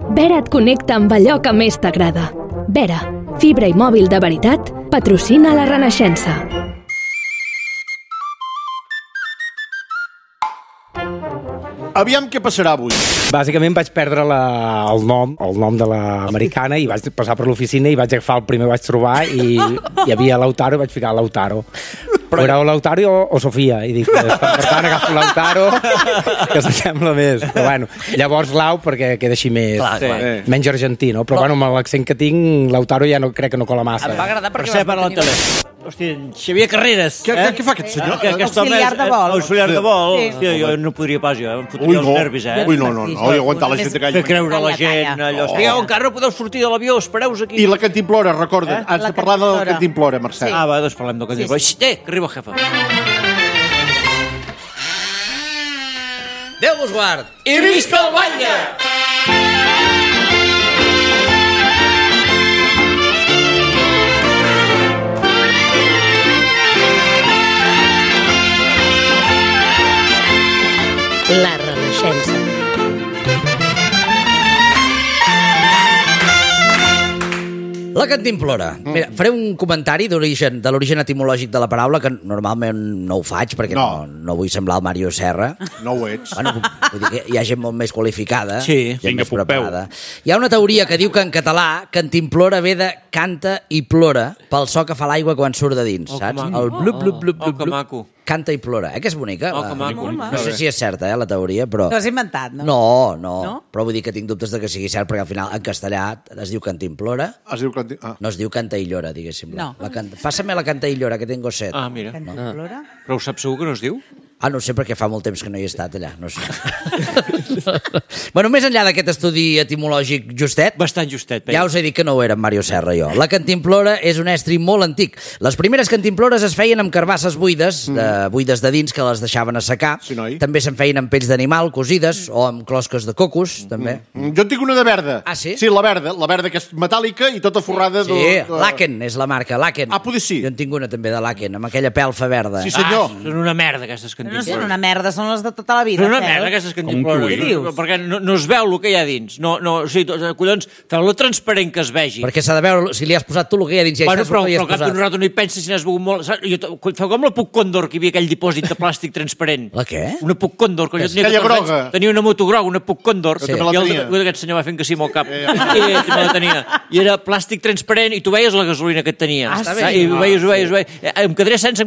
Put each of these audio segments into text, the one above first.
Vera et connecta amb allò que més t'agrada. Vera, fibra i mòbil de veritat, patrocina la Renaixença. Aviam què passarà avui. Bàsicament vaig perdre el nom de l'americana i vaig passar per l'oficina i vaig agafar el primer que vaig trobar i hi havia Lautaro i vaig ficar Lautaro. Però era o Lautaro o Sofia i dic, per tant agafo Lautaro que s'assembla més. Però bueno, llavors Lau perquè queda així més menys argentí, no? Però bueno, amb l'accent que tinc Lautaro ja no crec que no cola massa. Em va agradar perquè vas mantenir... Hòstia, Xavier Carreras. Què fa aquest senyor? Auxiliar de vol. Auxiliar de vol. Hòstia, jo no podria pas, jo. Em fotria els nervis, Ui, no, aguantar la gent de Fer creure la gent, allò. Estigueu, encara no podeu sortir de l'avió, espereu-vos aquí. I la Cantimplora, recorda. Has de parlar de la Cantimplora, Mercè. Ah, va, doncs parlem del Cantimplora. Que arriba el jefe. Déu vos guard. I visca el Batlle! La Renaixença. La Cantimplora. Mira, faré un comentari de l'origen etimològic de la paraula, que normalment no ho faig, perquè no vull semblar el Mario Serra. No ho ets. Bueno, vull dir que hi ha gent molt més qualificada, gent vinga, més preparada. Hi ha una teoria que diu que en català Cantimplora ve de canta i plora pel so que fa l'aigua quan surt de dins, saps? El blup, blup, blup, blup, blup. Canta i plora. Que és bonica? Que maco. No sé si és certa, la teoria, però... T'ho has inventat, no? No. Però vull dir que tinc dubtes de que sigui cert, perquè al final en castellà es diu Cantimplora. No es diu canta i llora, diguéssim. No. Pásame la canta i llora, que tengo set. Ah, mira. Cantimplora? Però ho saps segur que no es diu? Ah, no sé, perquè fa molt temps que no hi he estat allà, no sé. Bueno, més enllà d'aquest estudi etimològic justet... Bastant justet, ja us he dit que no ho era en Mario Serra, jo. La cantimplora és un estri molt antic. Les primeres cantimplores es feien amb carbasses buides, buides de dins, que les deixaven assecar. Sí, noi. També se'n feien amb pells d'animal, cosides, o amb closques de cocos, també. Jo en tinc una de verda. Ah, sí? Sí, la verda, que és metàl·lica i tota forrada Sí, Laken és la marca, Laken. Ah, potser sí. Jo en tinc una també de Laken, amb aquella pelfa verda. Sí, senyor. Són una merda, aquestes No cantimplores. són una merda, són les de tota la vida. Són una merda, aquestes cantimplores. Què dius? Perquè no es veu el que hi ha dins. No, o sigui, collons, feu-lo transparent que es vegi. Perquè s'ha de veure si li has posat tu el que hi ha dins. Bueno, però cap d'un rato no hi penses si n'has begut molt. Feu com la Puc Còndor, que hi havia aquell dipòsit de plàstic transparent. La què? Una Puc Còndor. Aquella groga. Tenia una moto groga, una Puc Còndor. Sí. I aquest senyor va fent que sí amb el cap. I me la tenia. I era plàstic transparent i tu veies la gasolina que et tenia. Està bé. I ho veies. Em quedaré sense.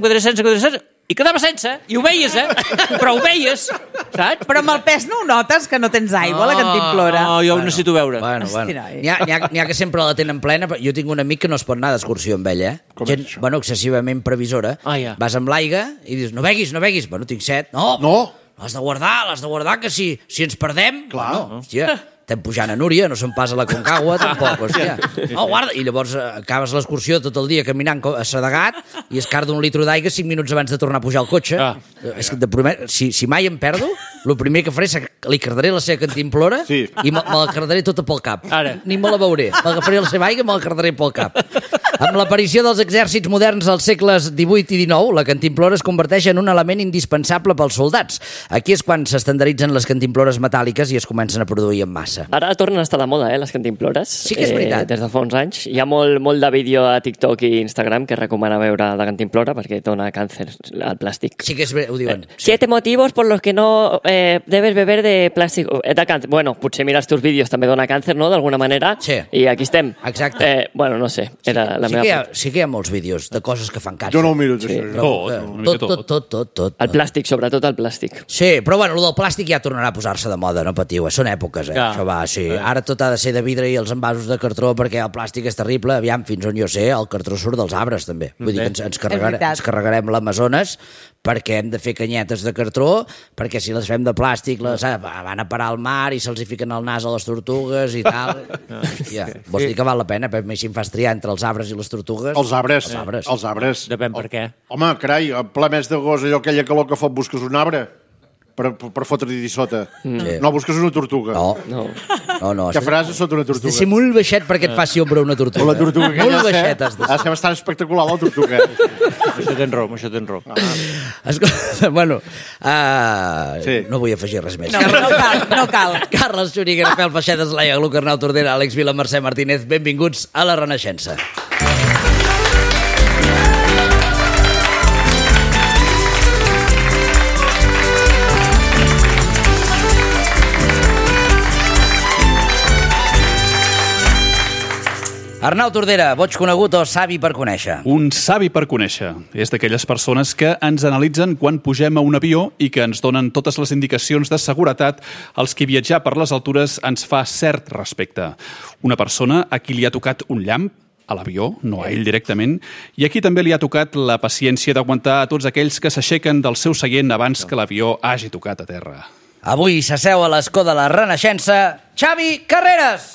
I quedava sense, i ho veies, però ho veies, saps? Però amb el pes no ho notes, que no tens aigua, la cantimplora? No, jo ho necessito veure. Bueno. N'hi ha que sempre la tenen plena. Jo tinc un amic que no es pot anar d'excursió amb ell, Gent, excessivament previsora. Vas amb l'aigua i dius, no beguis. Bueno, tinc set. No. L'has de guardar, que si ens perdem... Clar. No, hòstia, estem pujant a Núria, no se'n pas a la Concagua, tampoc, hòstia. No, guarda. I llavors acabes l'excursió tot el dia caminant assedegat i es carda un litre d'aigua 5 minuts abans de tornar a pujar al cotxe. És que si mai em perdo, el primer que faré és li cardaré la seva cantimplora i me la cardaré tota pel cap. Ni me la veuré. M'agafaré la seva aigua i me la cardaré pel cap. Amb l'aparició dels exèrcits moderns als segles XVIII i XIX, la cantimplora es converteix en un element indispensable pels soldats. Aquí és quan s'estandarditzen les cantimplores metàl·liques i es comencen a produir en massa. Ara tornen a estar de moda, les cantimplores. Sí que és veritat. Des de fa uns anys. Hi ha molt de vídeo a TikTok i Instagram que recomana veure la cantimplora perquè dona càncer al plàstic. Sí que és veritat, ho diuen. 7 motivos por los que no debes beber de plàstic. Bueno, potser mirar els teus vídeos també dona càncer, no?, d'alguna manera. Sí. I aquí estem. Exacte. Bueno, no sé, era la meva... Sí que hi ha molts vídeos de coses que fan càncer. Jo no ho miro, això. Tot. El plàstic, sobretot el plàstic. Sí, però bueno, el del plàstic ja tornarà a posar-se de moda, no patiu, són èpoques, això va, sí. Ara tot ha de ser de vidre i els envasos de cartró perquè el plàstic és terrible, aviam, fins on jo sé, el cartró surt dels arbres també. Vull dir que ens carregarem l'Amazones perquè hem de fer canyetes de cartró, perquè si les fem de plàstic van a parar al mar i se'ls hi fiquen al nas a les tortugues i tal. Hòstia, vols dir que val la pena? Per mi si em fas triar entre els arbres i les tortugues... Els arbres. Depèn per què. Home, carai, a ple mes d'agost, allò aquella calor que fot busques un arbre. per fotre-t'hi sota. No busques una tortuga. No. Què faràs sota una Has de tortuga? ser molt baixet perquè et faci ombra una tortuga. O la tortuga que Molt baixet has de ha de ser bastant espectacular, la tortuga. Això tens raó. Escolta, bueno, Sí. no vull afegir res més. No cal. Carles Xúriga, Rafael Feixedes, Laia Gluc, Arnau Tordera, Àlex Vila, Mercè Martínez, benvinguts a la Renaixença. Arnau Tordera, boig conegut o savi per conèixer? Un savi per conèixer. És d'aquelles persones que ens analitzen quan pugem a un avió i que ens donen totes les indicacions de seguretat als qui viatjar per les altures ens fa cert respecte. Una persona a qui li ha tocat un llamp a l'avió, no a ell directament, i aquí també li ha tocat la paciència d'aguantar a tots aquells que s'aixequen del seu seient abans que l'avió hagi tocat a terra. Avui s'asseu a l'escó de la Renaixença, Xavi Carreras!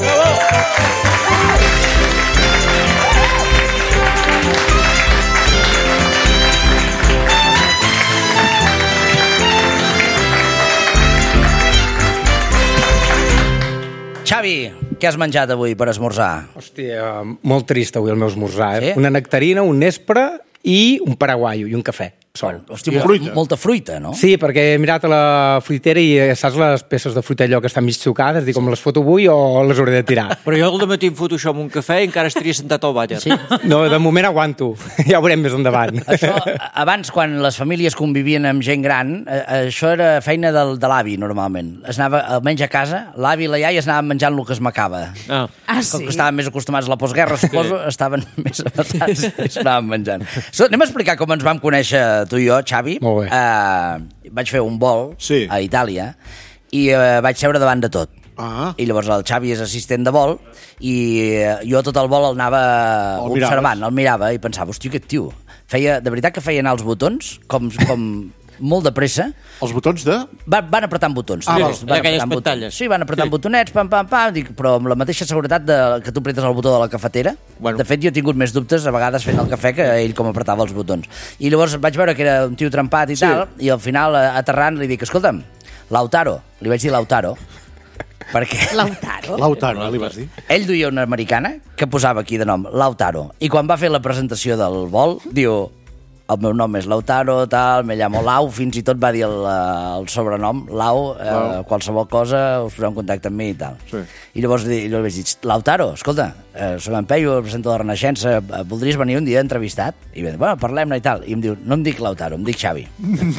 Xavi, què has menjat avui per esmorzar? Hòstia, molt trist avui el meu esmorzar, Sí? Una nectarina, un nespre i un paraguaio i un cafè. Sol. Hòstia, molta fruita, no? Sí, perquè he mirat a la fruitera i saps les peces de fruita allò que estan mig sucades? Dic, com les foto avui o les hauré de tirar? Però jo al dematí em foto això amb un cafè i encara estaria sentat al vàter. Sí? No, de moment aguanto. Ja ho veurem més endavant. Això, abans, quan les famílies convivien amb gent gran, això era feina de l'avi, normalment. Es anava, almenys a casa, l'avi i la iaia es anaven menjant el que es macava. Ah, Com sí? que estaven més acostumats a la postguerra, suposo, estaven més avançats i s'anaven menjant. Anem a explicar com ens vam conèixer tu i jo, Xavi. Molt bé. Vaig fer un vol Sí. a Itàlia i vaig seure davant de tot. Ah. I llavors el Xavi és assistent de vol i jo tot el vol el anava El observant, el mirava i pensava, hòstia, aquest tio, de veritat que feia anar els botons com molt de pressa. Els botons de... Van apretant botons. Ah, val. Van D'aquelles apretant pantalles. botons. Sí, van apretant botonets, pam, pam, pam, dic, però amb la mateixa seguretat que tu apretes el botó de la cafetera. Bueno. De fet, jo he tingut més dubtes a vegades fent el cafè que ell com apretava els botons. I llavors vaig veure que era un tio trempat i tal, i al final, aterrant, li dic, escolta'm, Lautaro, li vaig dir Lautaro, perquè Lautaro, li vas dir? ell duia una americana que posava aquí de nom Lautaro, i quan va fer la presentació del vol, diu, el meu nom és Lautaro, tal, me llamo Lau, fins i tot va dir el sobrenom, Lau, qualsevol cosa, us poseu en contacte amb mi i tal. Sí. I llavors li vaig dir, Lautaro, escolta, soc en Peyu, el presento de la Renaixença, voldries venir un dia entrevistat? I va dir, bueno, parlem-ne i tal. I em diu, no em dic Lautaro, em dic Xavi.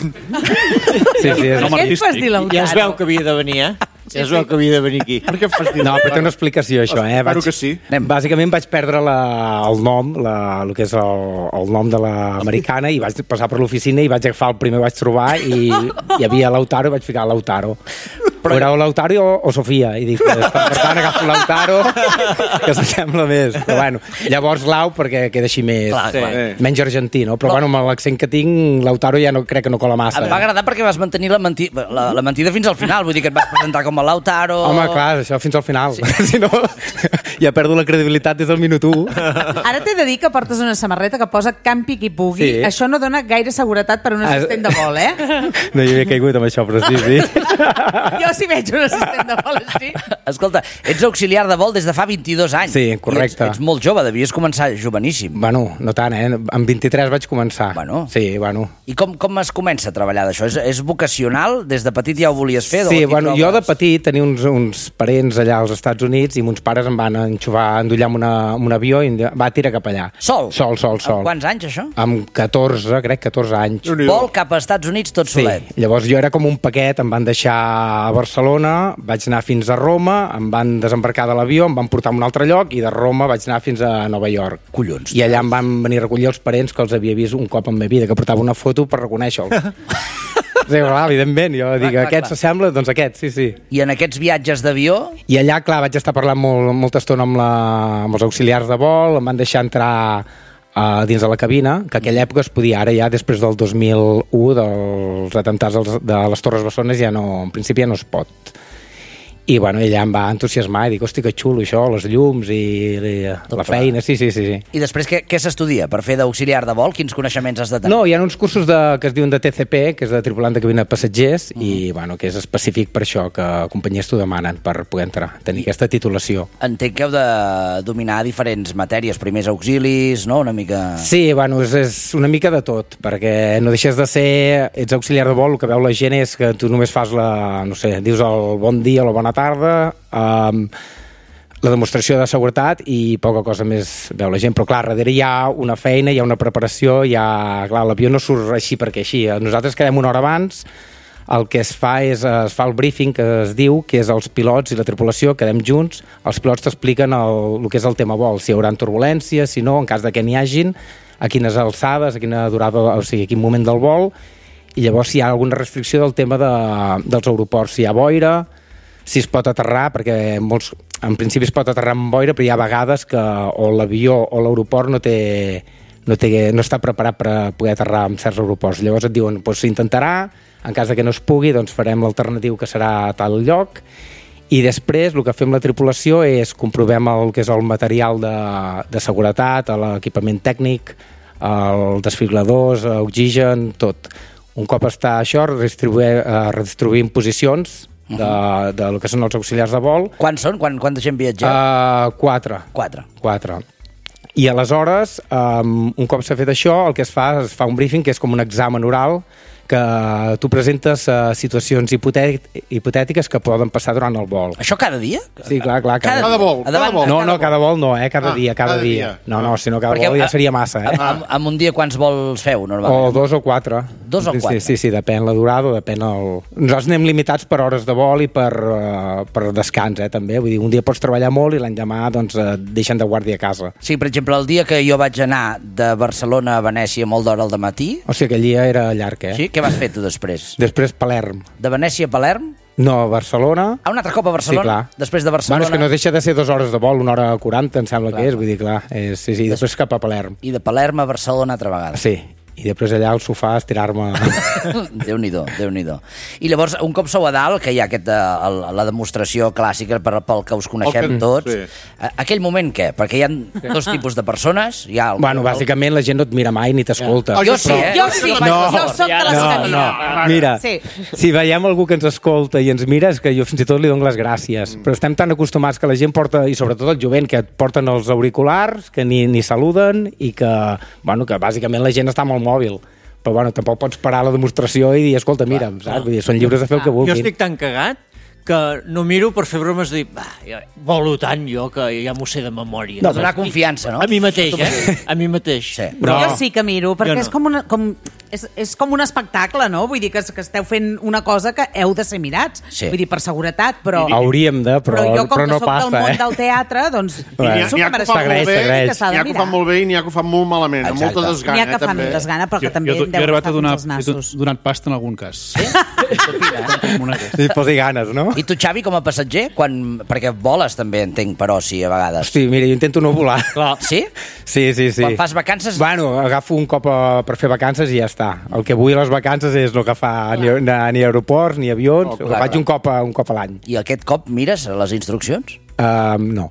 Sí, sí, és... Nom Aquest vas dir artístic. Ja es veu que havia de venir, Ja es veu que havia de venir aquí. Per què em fas dir? No, però té una explicació, això, Espero que sí. Bàsicament vaig perdre el nom, el que és el nom de l'americana, i vaig passar per l'oficina i vaig agafar el primer que vaig trobar i hi havia Lautaro i vaig ficar Lautaro. Però era o Lautaro o Sofia, i dic, per tant agafo Lautaro, que s'assembla més. Però bueno, llavors Lau, perquè queda així més, Clar. menys argentí, no? Però bueno, amb l'accent que tinc, Lautaro ja no crec que no cola massa. Em va agradar perquè vas mantenir la mentida fins al final, vull dir que et vas presentar com a Lautaro... Home, clar, això fins al final. Sí. Si no, ja perdo la credibilitat des del minut 1. Ara t'he de dir que portes una samarreta que posa campi qui pugui. Sí. Això no dona gaire seguretat per un assistent de vol, eh? No hi havia caigut amb això, però sí. Jo si veig un assistent de vol així... Escolta, ets auxiliar de vol des de fa 22 anys. Sí, correcte. Ets molt jove, devies començar joveníssim. Bueno, no tant, Amb 23 vaig començar. Bueno. Sí, bueno. I com es comença a treballar d'això? És vocacional? Des de petit ja ho volies fer? Sí, bueno, jo de petit tenia uns parents allà als Estats Units i mons pares em van endollar amb un avió i em va tirar cap allà. Sol? Sol. Amb quants anys, això? Amb 14, crec, 14 anys. Vol cap als Estats Units tot Sí, solet. llavors jo era com un paquet, em van deixar a Barcelona, vaig anar fins a Roma, em van desembarcar de l'avió, em van portar a un altre lloc i de Roma vaig anar fins a Nova York. Collons. I allà em van venir a recollir els parents que els havia vist un cop en la meva vida, que portava una foto per reconèixer-los. Sí, clar, evidentment, jo dic, clar, aquest clar. s'assembla, doncs aquest, sí. I en aquests viatges d'avió... I allà, clar, vaig estar parlant molta estona amb els auxiliars de vol, em van deixar entrar dins de la cabina, que aquella època es podia, ara ja després del 2001, dels atemptats de les Torres Bessones, ja no, en principi ja no es pot. I, bueno, ella em va entusiasmar i dic, hosti, que xulo això, les llums i la feina, sí. I després què s'estudia per fer d'auxiliar de vol? Quins coneixements has de tenir? No, hi ha uns cursos que es diuen de TCP, que és de tripulant de cabina de passatgers, i, bueno, que és específic per això, que companyies t'ho demanen per poder entrar, tenir aquesta titulació. Entenc que heu de dominar diferents matèries, primers auxilis, no? Una mica... Sí, bueno, és una mica de tot, perquè no deixes de ser... Ets auxiliar de vol, el que veu la gent és que tu només fas dius el bon dia o la bona tarda, la demostració de seguretat i poca cosa més veu la gent, però clar, darrere hi ha una feina, hi ha una preparació, clar, l'avió no surt així perquè així. Nosaltres quedem una hora abans, el que es fa és el briefing, que es diu, que és els pilots i la tripulació, quedem junts, els pilots t'expliquen el que és el tema vol, si hi haurà turbulències, si no, en cas de que n'hi hagin, a quines alçades, a quina durada, o sigui, a quin moment del vol, i llavors si hi ha alguna restricció del tema dels aeroports, si hi ha boira, si es pot aterrar, perquè en principi es pot aterrar amb boira, però hi ha vegades que o l'avió o l'aeroport no està preparat per poder aterrar en certs aeroports. Llavors et diuen, doncs s'intentarà, en cas de que no es pugui, doncs farem l'alternatiu que serà a tal lloc, i després el que fem la tripulació és comprovem el que és el material de seguretat, l'equipament tècnic, els desfibriladors, oxigen, tot. Un cop està això, redistribuïm posicions de lo que són els auxiliars de vol. Quants són? Quanta gent viatgeu? 4. I aleshores, un cop s'ha fet això, el que es fa un briefing, que és com un examen oral, que tu presentes situacions hipotètiques que poden passar durant el vol. Això cada dia? Sí, clar. Cada vol? No, cada vol no, cada dia. No, si no cada vol ja seria massa. En un dia quants vols feu, normalment? O 2 o 4. 2 o 4? Sí, depèn la durada, depèn el... Nosaltres anem limitats per hores de vol i per descans, també. Vull dir, un dia pots treballar molt i l'endemà doncs, deixen de guàrdia a casa. Sí, per exemple, el dia que jo vaig anar de Barcelona a Venècia molt d'hora al dematí... O sigui, aquell dia era llarg, Sí? Què vas fer tu després? Després Palerm. De Venècia a Palerm? No, a Barcelona. Un altre cop a Barcelona? Sí, clar. Després de Barcelona... Bueno, és que no deixa de ser 2 hores de vol, 1 hora 40, em sembla que és, vull dir, clar. Sí, després cap a Palerm. I de Palerm a Barcelona altra vegada. Sí. I després allà al sofà a estirar-me... Déu-n'hi-do. I llavors, un cop sou a dalt, que hi ha la demostració clàssica pel que us coneixem tots, aquell moment què? Perquè hi ha 2 tipus de persones. Bueno, bàsicament la gent no et mira mai ni t'escolta. Jo sí, Jo soc de les que mira. Mira, si veiem algú que ens escolta i ens mira, és que jo fins i tot li dono les gràcies. Però estem tan acostumats que la gent porta, i sobretot el jovent, que et porten els auriculars, que ni saluden i que bàsicament la gent està amb el mòbil. Però bueno, tampoc pots parar la demostració i dir, escolta, mira'm, saps? Vull dir, són lliures de fer el que vulguin. Jo estic tan cagat que no miro per fer bromes de dir, volo tant jo que ja m'ho sé de memòria. No, donar confiança, no? A mi mateix, A mi mateix. Sí. Però jo sí que miro, perquè és com un espectacle, no? Vull dir que esteu fent una cosa que heu de ser mirats. Sí. Vull dir, per seguretat, però... Hauríem de, però no passa, jo com que soc del món del teatre, doncs... N'hi ha que ho fan molt bé i n'hi ha que ho fan molt malament, amb molta desgana. N'hi ha que fan desgana, però que també jo he arribat a donar pasta en algun cas. Sí? Si posi ganes, no? I tu, Xavi, com a passager, perquè voles també, entenc, per oci, a vegades. Hosti, mira, jo intento no volar. Sí? Sí. Quan fas vacances... Bueno, agafo un cop per fer vacances i ja està. El que vull a les vacances és no agafar ni aeroports, ni avions. Ho faig un cop a l'any. I aquest cop mires les instruccions? No.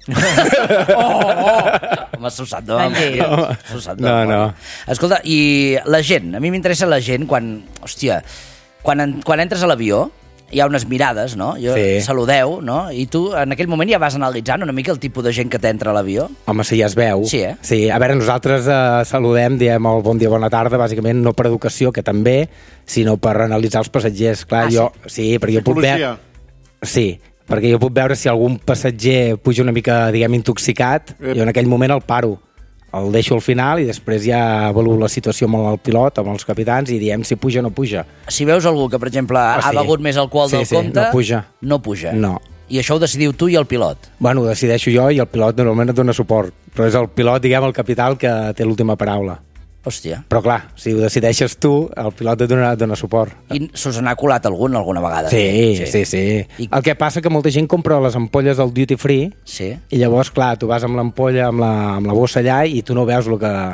M'has sussat, no? No. Escolta, i la gent, a mi m'interessa la gent quan entres a l'avió, hi ha unes mirades, no? Saludeu, no? I tu en aquell moment ja vas analitzant una mica el tipus de gent que t'entra a l'avió? Home, sí, ja es veu. Sí, Sí, a veure, nosaltres saludem, diem el bon dia, bona tarda, bàsicament no per educació, que també, sinó per analitzar els passatgers. Clar, perquè jo puc veure... Sí, perquè jo puc veure si algun passatger puja una mica, diguem, intoxicat, i en aquell moment el paro. El deixo al final i després ja avaluo la situació amb el pilot, amb els capitans, i diem si puja o no puja. Si veus algú que, per exemple, ha begut més alcohol del compte... No puja. No. I això ho decidiu tu i el pilot? Bueno, ho decideixo jo i el pilot normalment et dona suport. Però és el pilot, diguem, el capital, que té l'última paraula. Hòstia. Però clar, si ho decideixes tu, el pilot et dona suport. I s'us n'ha colat algun alguna vegada? Sí. El que passa que molta gent compra les ampolles del duty free i llavors, clar, tu vas amb l'ampolla, amb la bossa allà i tu no veus el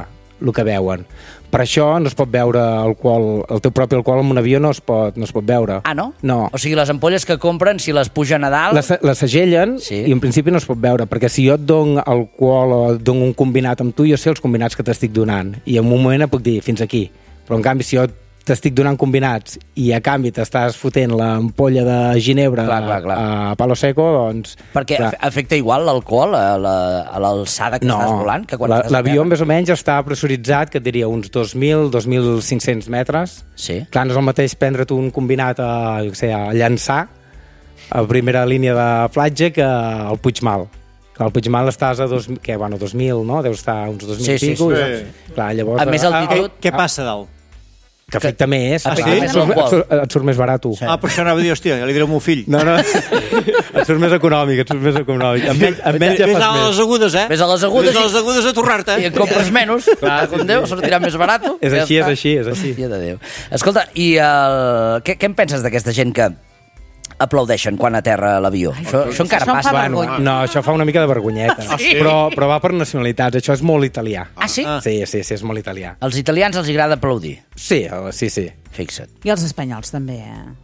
el que veuen. Per això no es pot veure alcohol, el teu propi alcohol en un avió no es pot veure. Ah, no? No. O sigui, les ampolles que compren, si les pugen a dalt... Les segellen i en principi no es pot veure, perquè si jo et dono alcohol o et dono un combinat amb tu, jo sé els combinats que t'estic donant, i en un moment et puc dir fins aquí. Però en canvi, si jo t'estic donant combinats i a canvi t'estàs fotent l'ampolla de ginebra a palo seco, doncs... Perquè afecta igual l'alcohol a l'alçada que estàs volant? L'avió més o menys està pressuritzat, que et diria uns 2.000, 2.500 metres. Sí. Clar, no és el mateix prendre't un combinat a llançar a primera línia de platja que al Puigmal. Al Puigmal estàs a 2.000, no? Deus estar uns 2.000 i pico. Clar, llavors... A més, altitud... Què passa dalt? Que afecta més. Et surt més barat. Ah, per això anava a dir, hòstia, ja li diré al meu fill. No. Et surt més econòmic, Amb menys ja fas més. Ves a les agudes, Ves a les agudes. Ves a les agudes a torrar-te. I en compres menys. Clar, com Déu, sortirà més barat. És així. Hòstia de Déu. Escolta, i què en penses d'aquesta gent que aplaudeixen quan aterra l'avió? Això encara passa. No, això fa una mica de vergonyeta. Sí? Però va per nacionalitats. Això és molt italià. Ah, sí? Sí, és molt italià. Als italians els agrada aplaudir? Sí. Fixa't. I els espanyols també,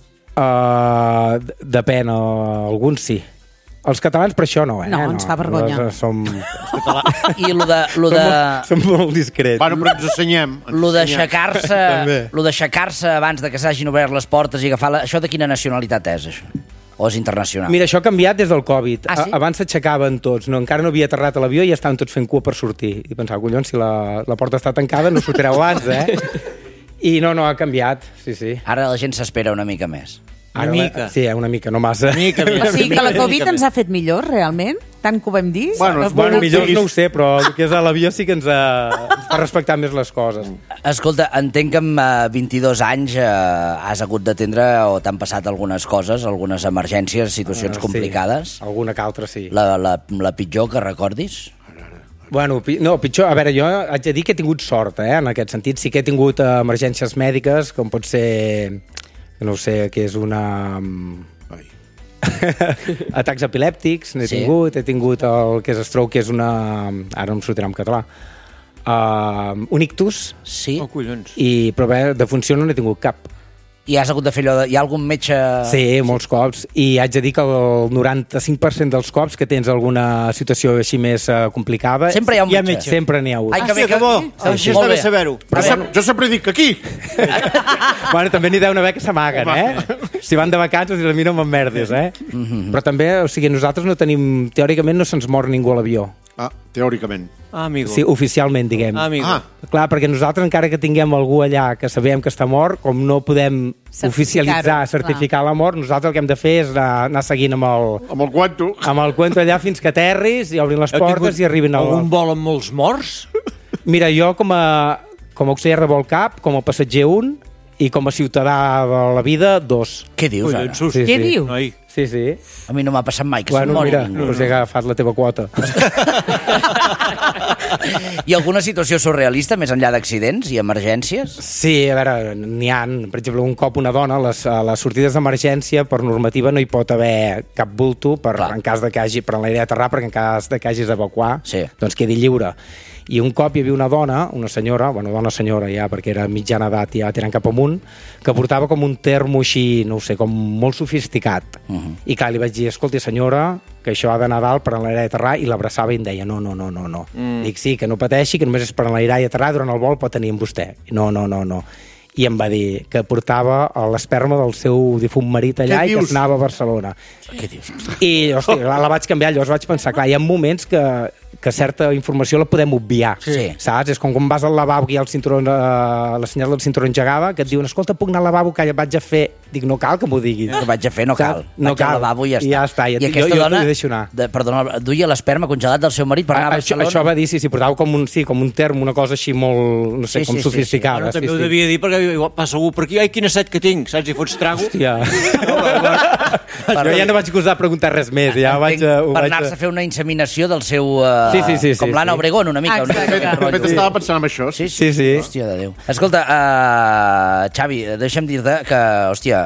Depèn, alguns sí. Els catalans per això no, No, ens fa vergonya. Som... I lo de... Som molt discrets. Bueno, però ens assenyem. Lo d'aixecar-se abans de que s'hagin obert les portes i agafar-la... Això de quina nacionalitat és, això? O és internacional? Mira, això ha canviat des del Covid. Ah, sí? Abans s'aixecaven tots, encara no havia aterrat a l'avió i ja estaven tots fent cua per sortir. I pensava, collons, si la porta està tancada no sortireu abans, I no, ha canviat, sí. Ara la gent s'espera una mica més. Una mica, no massa. O sigui que la Covid ens ha fet millor, realment? Tant que ho vam dir? Bueno, millor no ho sé, però el que és a l'avió sí que ens fa respectar més les coses. Escolta, entenc que amb 22 anys has hagut d'atendre o t'han passat algunes coses, algunes emergències, situacions complicades. Sí, alguna que altra, sí. La pitjor que recordis? Bueno, no, pitjor, a veure, jo haig de dir que he tingut sort, en aquest sentit. Sí que he tingut emergències mèdiques, com pot ser... no sé, que és una... atacs epilèptics, he tingut el que és stroke, que és una... ara no em sortirà en català. Un ictus. Sí? Oh, collons. Però de funció no n'he tingut cap. I has hagut de fer allò Hi ha algun metge... Sí, molts cops. I haig de dir que el 95% dels cops que tens alguna situació així més complicada... Sempre hi ha un metge. Sempre n'hi ha un. Ai, que bo. Això està bé saber-ho. Jo sempre dic que aquí. Bueno, també n'hi deu haver que s'amaguen, Si van de vacances i la miren amb merdes, Però també, o sigui, nosaltres no tenim... Teòricament no se'ns mor ningú a l'avió. Teòricament. Amigo. Sí, oficialment, diguem. Clar, perquè nosaltres, encara que tinguem algú allà que sabem que està mort, com no podem certificar la mort, nosaltres el que hem de fer és anar seguint amb el cuento. Amb el cuento allà fins que aterris i obrin les portes i arribin al... Algun vol amb molts morts? Mira, jo com a auxiliar de vol cap, com a passatger un, i com a ciutadà de la vida, 2. Què dius, ara? Què dius? Sí. A mi no m'ha passat mai que se'n mori ningú. Us he agafat la teva quota. Hi ha alguna situació surrealista més enllà d'accidents i emergències? Sí, a veure, n'hi ha. Per exemple, un cop una dona, a les sortides d'emergència, per normativa no hi pot haver cap bulto en cas de que hagi, per l'enlaire d'aterrar, perquè en cas de que hagis d'evacuar, doncs quedi lliure. I un cop hi havia una dona, una senyora ja, perquè era mitjana edat, ja tirant cap amunt, que portava com un termo així, no ho sé, com molt sofisticat. I clar, li vaig dir, escolti senyora, que això ha d'anar dalt per enlairar i aterrar, i l'abraçava i em deia, no. Dic, sí, que no pateixi, que només és per enlairar i aterrar, durant el vol pot tenir amb vostè. No. I em va dir que portava l'esperma del seu difunt marit allà i que es anava a Barcelona. Què dius? I, hòstia, la vaig canviar, llavors vaig pensar, clar, hi ha moments que certa informació la podem obviar, saps? És com quan vas al lavabo i hi ha la senyal del cinturó engegada, que et diuen, escolta, puc anar al lavabo que vaig a fer? Dic, no cal que m'ho diguis. Que vaig a fer, no cal. No cal. Al lavabo i ja està. I ja està. I aquesta dona, deixo anar. Perdona, duia l'esperma congelat del seu marit per anar a Barcelona? Això va dir, sí, portava com un term, una cosa així molt, no sé, com sofisticada. Bueno, també ho devia dir, perquè passa algú per aquí, ai, quina set que tinc, saps? I fots trago. Hòstia. Jo ja no vaig gosar preguntar res més. Per anar-se a fer una inseminació del seu com l'Anna Obregón, una mica. De fet, estava pensant en això. Sí. Hòstia de Déu. Escolta, Xavi, deixa'm dir-te que, hòstia,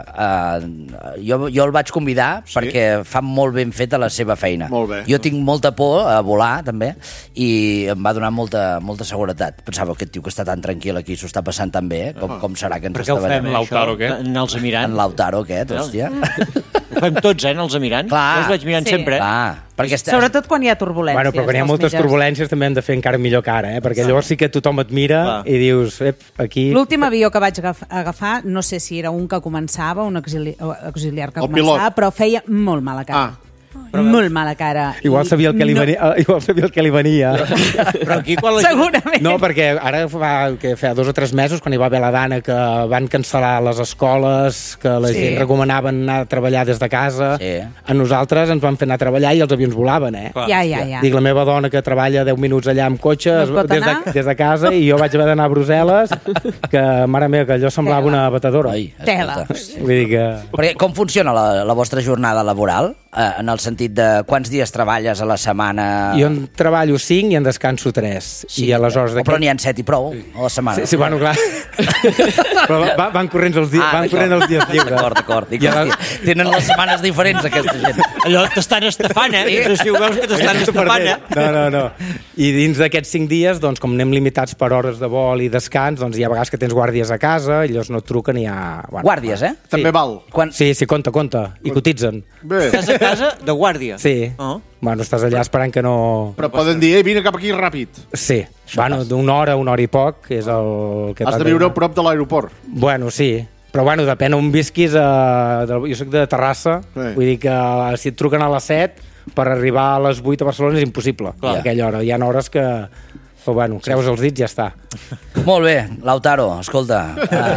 jo el vaig convidar perquè fa molt ben fet a la seva feina. Molt bé. Jo tinc molta por a volar, també, i em va donar molta seguretat. Pensava, aquest tio que està tan tranquil aquí s'ho està passant tan bé, com serà que ens està veient. Per què ho fem, Lautaro, aquest? En els Emirants. En Lautaro, aquest, hòstia. Ho fem tots, en els Emirants. Clar. Jo els vaig mirant sempre. Sobretot quan hi ha turbulències. Bueno, però quan hi ha moltes turbulències també hem de fer encara millor que ara, perquè llavors sí que tothom et mira i dius, aquí... L'últim avió que vaig agafar, no sé si era un que començava, un auxiliar que començava, però feia molt mala cara. Molt mala cara. Igual sabia el que li venia. Però aquí quan segurament. No, perquè ara fa 2 o 3 mesos, quan hi va haver la Dana, que van cancel·lar les escoles, que la gent recomanaven anar a treballar des de casa, a nosaltres ens van fer anar a treballar i els avions volaven, Ja. Dic, la meva dona que treballa 10 minuts allà amb cotxe, des de casa, i jo vaig haver d'anar a Brussel·les, que, mare meva, que allò semblava una batedora. Tela. Vull dir que... Perquè com funciona la vostra jornada laboral? En el sentit de quants dies treballes a la setmana? Jo en treballo 5 i en descanso 3. I aleshores però n'hi ha 7 i prou a la setmana. Sí, bueno, clar. Però van corrents els dies lliures. D'acord. Tenen les setmanes diferents, aquesta gent. Allò t'estan estafant, No sé si ho veus que t'estan estafant, No. I dins d'aquests 5 dies, doncs, com anem limitats per hores de vol i descans, doncs hi ha vegades que tens guàrdies a casa i llavors no et truquen i hi ha... Guàrdies, També val. Sí, compta. I cotitzen. Bé. Estàs a casa de guàrdia. Sí. Bueno, estàs allà esperant que no... Però poden dir, vine cap aquí ràpid. Sí. Bueno, d'una hora i poc és el que... Has de viure a prop de l'aeroport. Bueno, sí. Però bueno, depèn on visquis. Jo soc de Terrassa, vull dir que si et truquen a les 7, per arribar a les 8 a Barcelona és impossible. A aquella hora. Hi ha hores que... Però bueno, creus els dits i ja està. Molt bé, Lautaro, escolta.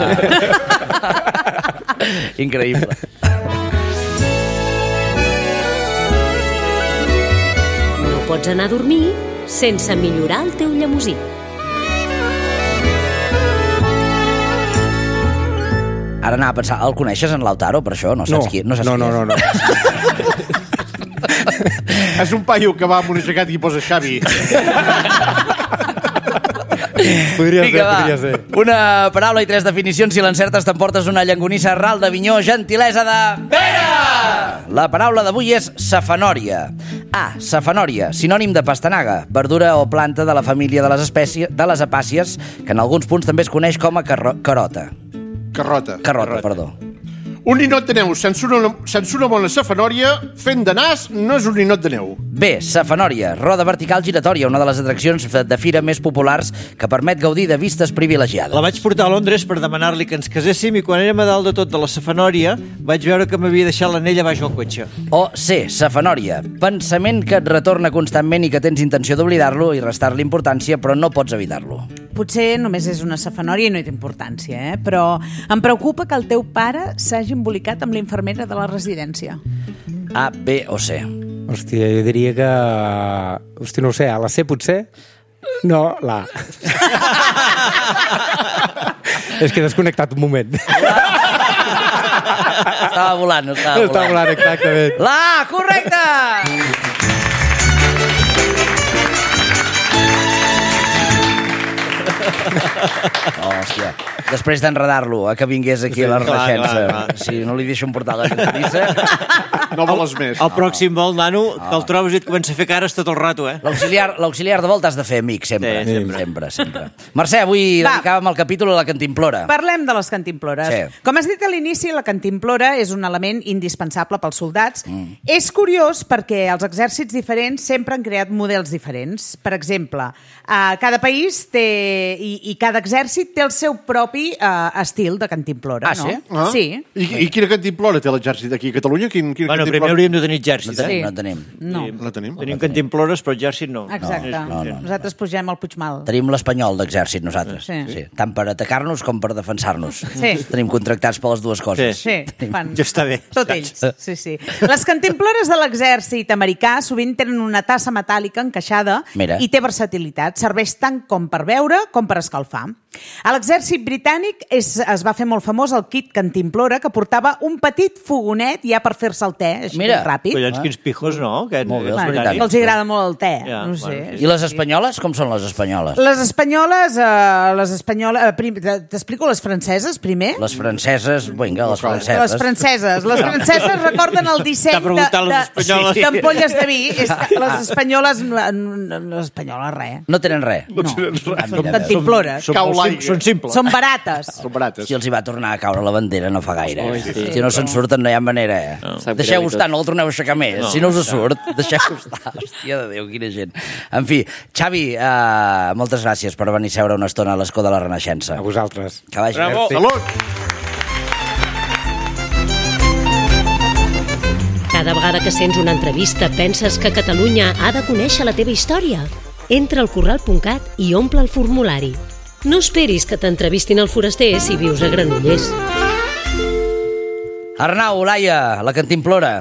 Increïble. Pots anar a dormir sense millorar el teu llemosí. Ara anava a pensar, el coneixes, en Lautaro, per això? No saps qui és? No. És un paio que va amb un aixecat i posa Xavi. Podria ser. Una paraula i 3 definicions. Si l'encertes t'emportes una llangonissa ral d'Avinyó, gentilesa de... Pere! La paraula d'avui és safanòria. Safanòria, sinònim de pastanaga, verdura o planta de la família de les apàcies, que en alguns punts també es coneix com a carota. Carrota, perdó. Un ninot de neu sense una bona safanòria, fent de nas, no és un ninot de neu. Bé, safanòria, roda vertical giratòria, una de les atraccions de fira més populars que permet gaudir de vistes privilegiades. La vaig portar a Londres per demanar-li que ens caséssim i quan érem a dalt de tot de la safanòria vaig veure que m'havia deixat l'anell a baix del cotxe. Safanòria, pensament que et retorna constantment i que tens intenció d'oblidar-lo i restar-li importància, però no pots evitar-lo. Potser només és una safanòria i no hi té importància, però em preocupa que el teu pare s'hagi embolicat amb l'infermera de la residència. A, B o C? Hòstia, jo diria que... Hòstia, no ho sé, a la C potser? No, la A. És que he desconnectat un moment. Estava volant. Estava volant, exactament. La A, correcte! Hòstia, després d'enredar-lo a que vingués aquí a la Renaixença, si no li deixo portar la cantonissa... No voles més. El pròxim vol, nano, que el trobes i et comença a fer cares tot el rato, L'auxiliar de volta has de fer amic, sempre. Mercè, avui dedicàvem el capítol a la cantimplora. Parlem de les cantimplores. Sí. Com has dit a l'inici, la cantimplora és un element indispensable pels soldats. És curiós perquè els exèrcits diferents sempre han creat models diferents. Per exemple, cada país té i cada exèrcit té el seu propi estil de cantimplora, no? Sí. I quina cantimplora té l'exèrcit aquí a Catalunya? Bueno, primer hauríem de tenir exèrcit. No tenim. No tenim. Tenim cantimplores, però exèrcit no. Exacte. Nosaltres pugem al Puigmal. Tenim l'espanyol d'exèrcit, nosaltres. Sí. Tant per atacar-nos com per defensar-nos. Sí. Tenim contractats per les dues coses. Sí. Ja està bé. Tot ells. Sí. Les cantimplores de l'exèrcit americà sovint tenen una tassa metàl·lica encaixada i té versatilitat. Serveix tant com per beure com per escalfar. A l'exèrcit britànic es va fer molt famós el kit cantimplora, que portava un petit fogonet ja per fer-se el te. te, així Mira. ràpid. Collons, quins pijos, no? Molt bé, és Bueno, veritat. els agrada molt el te, Ja, no sé. bueno. I les espanyoles? Com són les espanyoles? Les espanyoles, t'explico les franceses primer? Les franceses, vinga, les franceses. Les franceses recorden el disseny T'ha preguntat les espanyoles. d'ampolles de vi. Les espanyoles, res. No tenen res. No, són cantimplores. Són simples. Són barates. Són barates. Si els hi va tornar a caure la bandera no fa gaire. Si no se'n surten no hi ha manera. Deixeu-ho estar, no el torneu a aixecar més. Si no us surt, deixeu-ho estar. Hòstia de Déu, quina gent. En fi, Xavi, moltes gràcies per venir a seure una estona a l'escó de la Renaixença. A vosaltres. Que vagi bé. Salut! Cada vegada que sents una entrevista penses que Catalunya ha de conèixer la teva història. Entra al corral.cat i omple el formulari. No esperis que t'entrevistin al Foraster si vius a Granollers. Arnau, Laia, la cantimplora.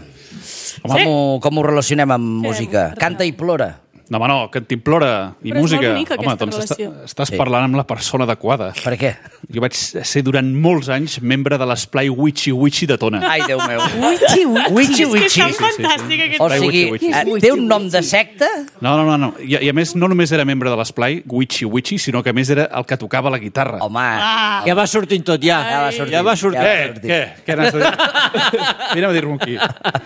Com ho relacionem amb música? Canta i plora. No, home, no, cantimplora i Però és música. molt bonica, Home, aquesta doncs relació. estàs parlant amb la persona adequada. Per què? Jo vaig ser durant molts anys membre de l'esplai Wichi Wichi de Tona. Ai, Déu meu. Wichi. És que és tan fantàstic aquest O sigui, té un nom de secta? No. I a més, no només era membre de l'esplai Wichi Wichi, sinó que a més era el que tocava la guitarra. Home, Ja va sortint tot, ja. Ja va sortint. Què n'has de dir? Vine a dir-m'ho aquí.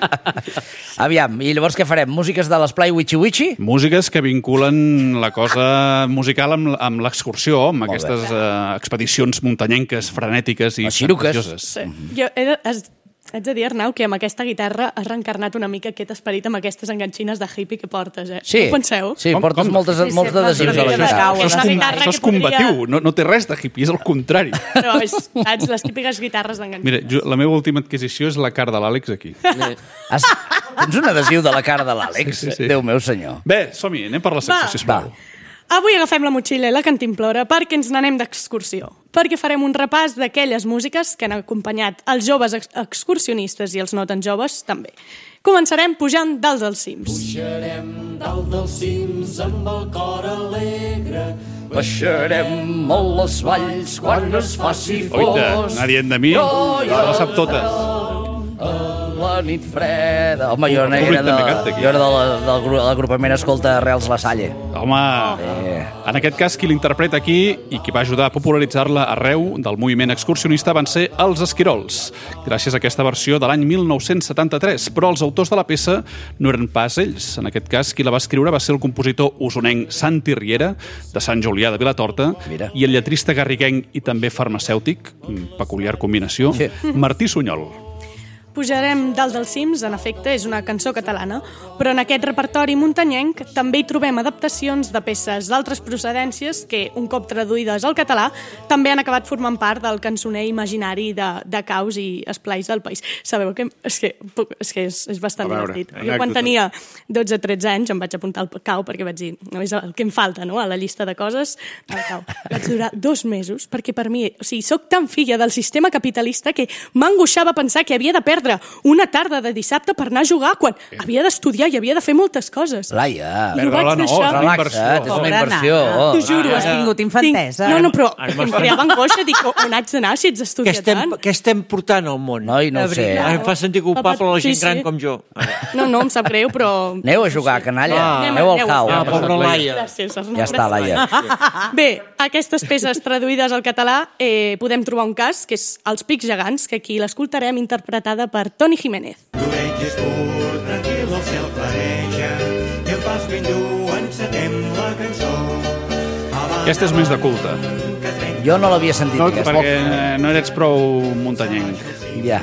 Aviam, i llavors què farem? Músiques de l'esplai Wichi Wichi? Músiques que vinculen la cosa musical amb l'excursió, amb Molt bé. aquestes expedicions muntanyenques, frenètiques i Les xiruques. fantasioses. Sí. Jo haig de dir, Arnau, que amb aquesta guitarra has reencarnat una mica aquest esperit amb aquestes enganxines de hippie que portes, eh? Sí, Ho penseu? sí, Com? portes molts d'adhesius a la guitarra. És una guitarra Això és que podria... combatiu, no té res de hippie, és el contrari. Però saps, les típiques guitarres d'enganxines. Mira, la meva última adquisició és la cara de l'Àlex aquí. Tens un adhesiu de la cara de l'Àlex? Sí. Déu meu senyor. Bé, som-hi, anem per la secció, Va. sisplau. Avui agafem la motxilla i la cantimplora perquè ens n'anem d'excursió. Perquè farem un repàs d'aquelles músiques que han acompanyat els joves excursionistes i els no tan joves també. Començarem pujant dalt dels cims. Pujarem dalt dels cims amb el cor alegre. Baixarem molt les valls quan es faci Oita, anar dient de mi, la sap totes. La nit freda. Home, jo públic era també canta aquí. de l'agrupament Escolta Arrels La Salle. Home, en aquest cas qui l'interpreta aquí i qui va ajudar a popularitzar-la arreu del moviment excursionista van ser els Esquirols, gràcies a aquesta versió de l'any 1973, però els autors de la peça no eren pas ells. En aquest cas, qui la va escriure va ser el compositor usonenc Santi Riera, de Sant Julià de Vilatorta, Mira. i el lletrista garriguenc i també farmacèutic, peculiar combinació, Sí. Martí Sunyol. Pujarem dalt dels cims, en efecte, és una cançó catalana, però en aquest repertori muntanyenc també hi trobem adaptacions de peces d'altres procedències que, un cop traduïdes al català, també han acabat formant part del cançoner imaginari de caus i esplais del país. Sabeu que és bastant divertit. Jo quan tenia 12-13 anys em vaig apuntar al cau perquè vaig dir, no, és el que em falta, no?, a la llista de coses del cau. Vaig durar 2 mesos perquè per mi, o sigui, soc tan filla del sistema capitalista que m'angoixava pensar que havia de perdre una tarda de dissabte per anar a jugar quan havia d'estudiar i havia de fer moltes coses. Laia, I ho vaig deixar. relaxa't, és una inversió. T'ho juro. Has tingut infantesa. No, però em creava angoixa. Dic, on haig d'anar si ets d'estudiar tant? Què estem portant al món? Noi, no ho sé. Em fa sentir culpable la gent Sí, gran sí. com jo. No, em sap greu, però... Aneu a jugar, canalla. Anem, Aneu al aneu. cau. Pobra Laia. Gràcies, Arnau. Ja està, Laia. Bé, aquestes peces traduïdes al català podem trobar un cas, que és Els Pics Gegants, que aquí l'escoltarem interpretada per Toni Jiménez. L'oreig és curt, tranquil, el cel clareja, i el pas ben dur encetem la cançó. Aquesta és més de culte. Jo no l'havia sentit, No, aquesta. perquè no eres prou muntanyenc. Ja.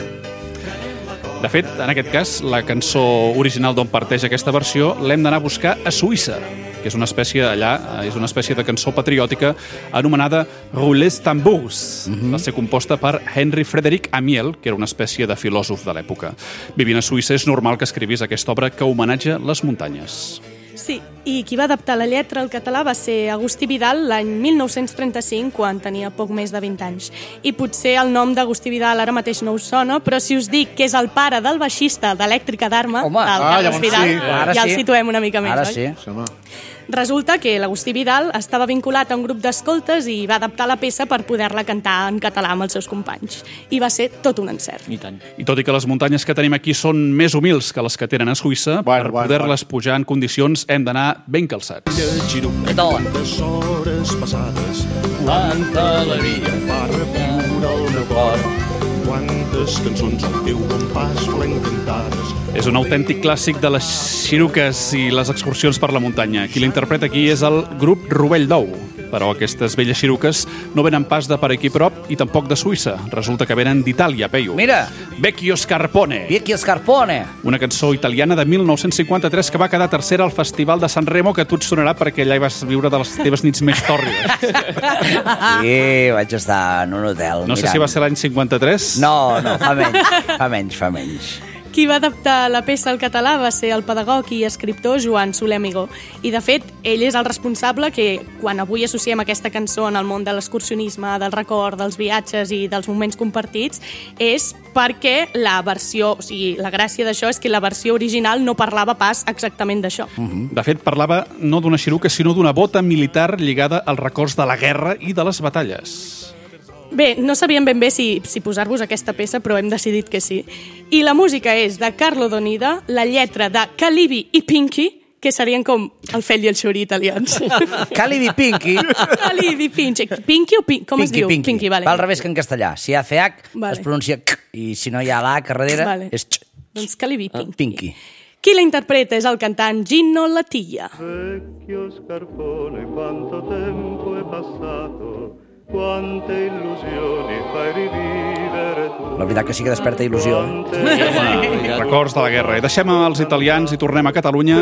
De fet, en aquest cas, la cançó original d'on parteix aquesta versió l'hem d'anar a buscar a Suïssa, que és una espècie allà, és una espècie de cançó patriòtica anomenada Roules Tambours. Va ser composta per Henry Frederic Amiel, que era una espècie de filòsof de l'època. Vivint a Suïssa és normal que escrivís aquesta obra que homenatja les muntanyes. Sí, i qui va adaptar la lletra al català va ser Agustí Vidal l'any 1935, quan tenia poc més de 20 anys. I potser el nom d'Agustí Vidal ara mateix no us sona, però si us dic que és el pare del baixista d'Elèctrica d'Arma, del Carlos Vidal, ja el situem una mica més, ara oi? Sí. Resulta que l'Agustí Vidal estava vinculat a un grup d'escoltes i va adaptar la peça per poder-la cantar en català amb els seus companys. I va ser tot un encert. I tant. I tot i que les muntanyes que tenim aquí són més humils que les que tenen a Suïssa, per poder-les pujar en condicions hem d'anar ben calçats. Quantes hores passades, quanta alegria va reviure el meu cor. Quantes cançons al teu bon pas volen cantades. És un autèntic clàssic de les xiruques i les excursions per la muntanya. Qui l'interpreta aquí és el grup Rovell d'Ou. Però aquestes velles xiruques no venen pas de per aquí prop i tampoc de Suïssa. Resulta que venen d'Itàlia, Peyu. Mira! Vecchio Scarpone. Vecchio Scarpone. Una cançó italiana de 1953 que va quedar tercera al Festival de San Remo, que a tu et sonarà perquè allà hi vas viure de les teves nits més tòrrides. Sí, vaig estar en un hotel. No sé si va ser l'any 53. No, fa menys. Qui va adaptar la peça al català va ser el pedagog i escriptor Joan Soler Amigó. I, de fet, ell és el responsable que, quan avui associem aquesta cançó en el món de l'excursionisme, del record, dels viatges i dels moments compartits, és perquè la versió, o sigui, la gràcia d'això és que la versió original no parlava pas exactament d'això. De fet, parlava no d'una xiruca, sinó d'una bota militar lligada als records de la guerra i de les batalles. Bé, no sabíem ben bé si posar-vos aquesta peça, però hem decidit que sí. I la música és de Carlo Donida, la lletra de Calibi i Pinky, que serien com el Fell i el Xuri italians. Calibi Pinky. Calibi Pinky. Pinky o Pinky? Com es diu? Pinky, vale. Va al revés que en castellà. Si hi ha CH, es pronuncia C, i si no hi ha l'H a darrere, és Ch. Doncs Calibi Pinky. Pinky. Qui la interpreta és el cantant Gino Latilla. Vecchio Scarpone, quanto tempo è passato. Quante illusioni fai rivivere tu. La veritat que sí que desperta il·lusió. Records de la guerra. I deixem els italians i tornem a Catalunya.